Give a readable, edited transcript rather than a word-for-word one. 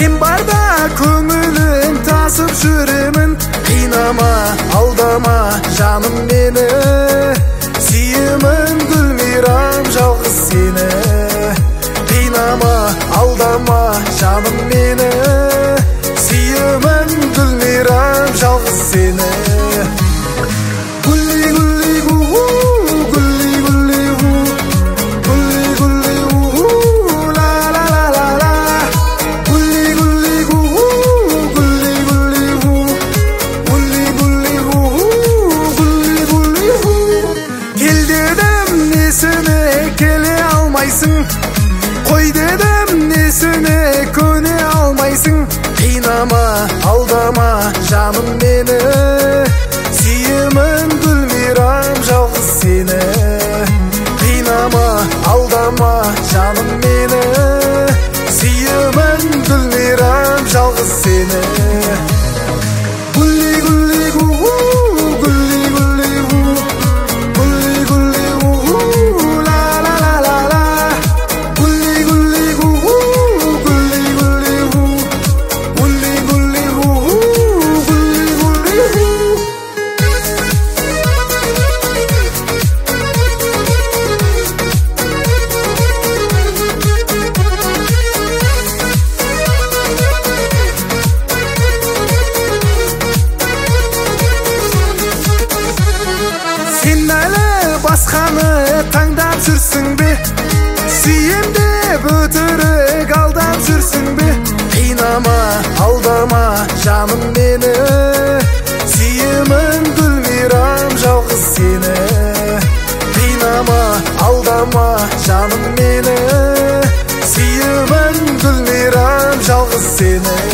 Мен барда көңілін тасып жүремін. Қинама, алдама жаным мені, сүйемін Гүлмирам жалғыз сені. Қинама, алдама жаным мені, сүйемін Гүлмирам жалғыз сені. Келе алмайсың, қой дедім, несіне көне алмайсың. Қинама, алдама жаным мені, сүйемін Гүлмирам жалғыз сені. Қинама, алдама жаным мені, сүйемін Гүлмирам жалғыз сені. Сен әлі басқаны таңдап жүрсің бе? Сүйем деп өтірік алдап жүрсің бе? Қинама, алдама жаным мені, сүйемін Гүлмирам жалғыз сені. Қинама, алдама жаным мені, сүйемін Гүлмирам жалғыз сені.